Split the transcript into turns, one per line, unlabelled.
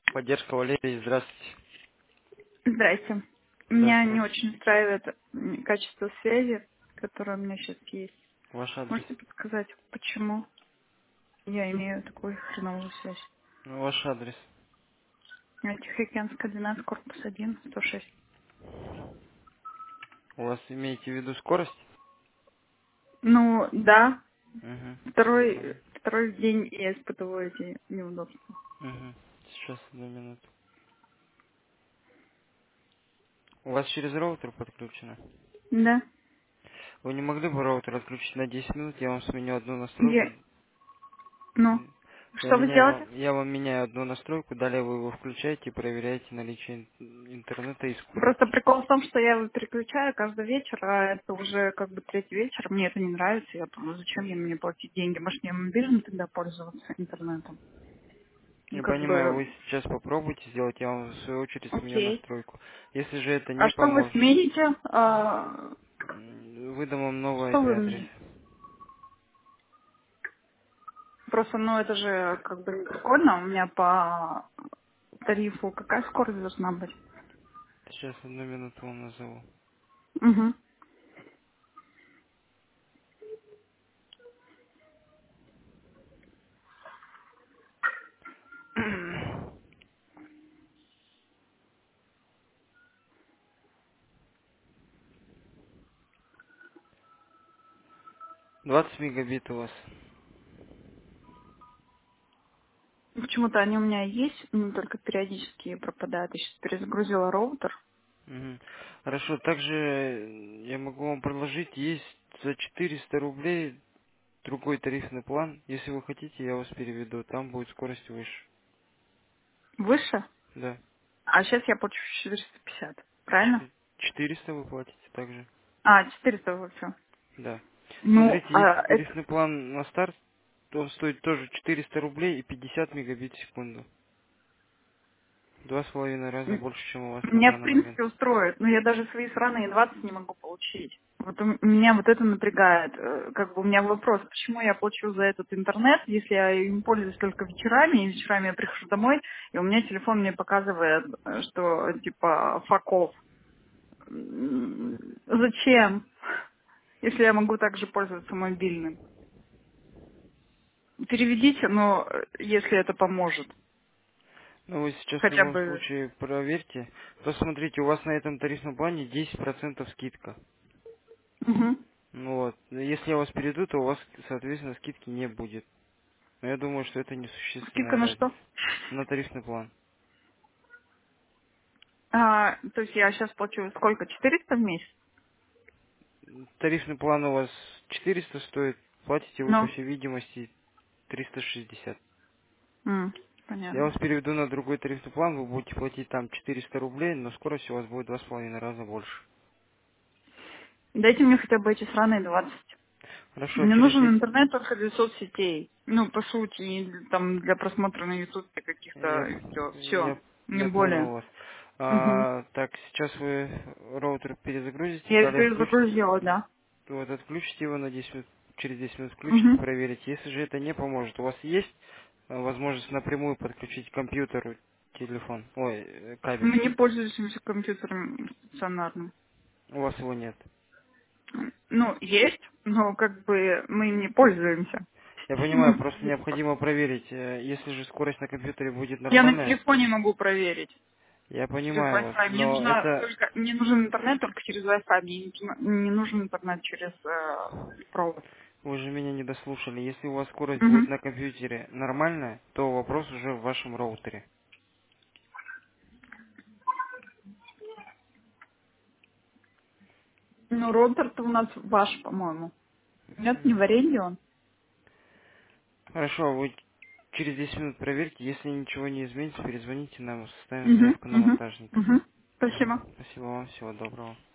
Поддержка Валерий, здравствуйте.
Здрасте. Меня не
Здравствуйте.
очень устраивает качество связи, которое у меня сейчас есть.
Ваш адрес.
Можете подсказать, почему я имею такую хреновую связь?
Ваш адрес.
Тихоокеанская 12, корпус 1, 106.
У вас имеете в виду скорость?
Ну, да,
Угу.
второй день я испытываю эти неудобства.
Угу. Сейчас, одну минуту. У вас через роутер подключено?
Да.
Вы не могли бы роутер отключить на 10 минут? Я вам сменю одну настройку.
Я, ну, что вы делаете?
Я вам меняю одну настройку, далее вы его включаете и проверяете наличие интернета и скорость.
Просто прикол в том, что я его переключаю каждый вечер, а это уже как бы третий вечер, мне это не нравится, я думаю, зачем мне платить деньги, может мне мобильно тогда пользоваться интернетом? Ну
Я
как
понимаю,
бы,
вы сейчас попробуйте сделать, я вам в свою очередь сменю
окей.
настройку. Если же это
А
не
что вы
поможет,
смените?
выдам вам новый
Что вы
IP-адрес.
мне? Просто, ну это же как бы не прикольно, у меня по тарифу какая скорость должна быть?
Сейчас, одну минуту вам назову.
Угу.
20 мегабит у вас.
Почему-то они у меня есть, но только периодически пропадают. Я сейчас перезагрузила роутер.
Мгм. Хорошо, также я могу вам предложить, есть за 400 рублей другой тарифный план. Если вы хотите, я вас переведу, там будет скорость выше.
Выше?
Да.
А сейчас я плачу 450. Правильно?
400 вы платите также.
А, 400 вообще.
Да.
Ну,
Смотрите, есть
это...
тарифный план на старт, он стоит тоже 400 рублей и 50 мегабит в секунду. 2,5 раза больше, чем у вас на
Меня, в
данный момент.
принципе, устроит, но я даже свои сраные 20 не могу получить. Вот меня вот это напрягает. Как бы у меня вопрос, почему я плачу за этот интернет, если я им пользуюсь только вечерами, и вечерами я прихожу домой, и у меня телефон мне показывает, что типа факов. Зачем? Если я могу также пользоваться мобильным. Переведите, но если это поможет.
Ну, вы сейчас в
Хотя
любом
бы...
случае проверьте. Посмотрите, у вас на этом тарифном плане 10% скидка.
Мгм.
Ну вот. Если я вас перейду, то у вас, соответственно, скидки не будет. Но я думаю, что это
Скидка
несущественная
на
разница.
что?
На тарифный план.
То есть я сейчас плачу сколько? 400 в месяц?
Тарифный план у вас 400 стоит, платите вы, по
Ну,
всей видимости, 360. Я
понятно.
вас переведу на другой тарифный план, вы будете платить там 400 рублей, но скорость у вас будет 2,5 раза больше.
Дайте мне хотя бы эти сраные 20.
Хорошо,
Мне
через
нужен
10...
интернет только для соцсетей. Ну, по сути, и там для просмотра на YouTube каких-то
Я,
видео. Все,
я,
не
я понял
более.
вас.
Угу.
Так, сейчас вы роутер перезагрузите,
Я
далее
перезагрузила, да.
вот отключите его на 10 минут, через 10 минут включите,
Угу.
проверите. Если же это не поможет, у вас есть возможность напрямую подключить к компьютеру телефон, кабель.
Мы не пользуемся компьютером стационарным.
У вас его нет.
Ну, есть, но как бы мы им не пользуемся.
Я понимаю, просто необходимо проверить, если же скорость на компьютере будет
Я на
нормальная,
телефоне могу проверить
я
через
понимаю вас,
Wi-Fi.
но это
Мне нужен интернет только через Wi-Fi. Не нужен интернет через провод.
вы же меня не дослушали. Если у вас скорость будет
Мгм.
на компьютере нормальная, то вопрос уже в вашем роутере.
Ну, роутер-то у нас ваш, по-моему. Нет, не в аренде он.
Хорошо, вы через 10 минут проверьте. Если ничего не изменится, перезвоните нам, составим
Угу,
заявку на
угу,
монтажника.
угу.
Мгм.
Спасибо.
Спасибо вам, всего доброго.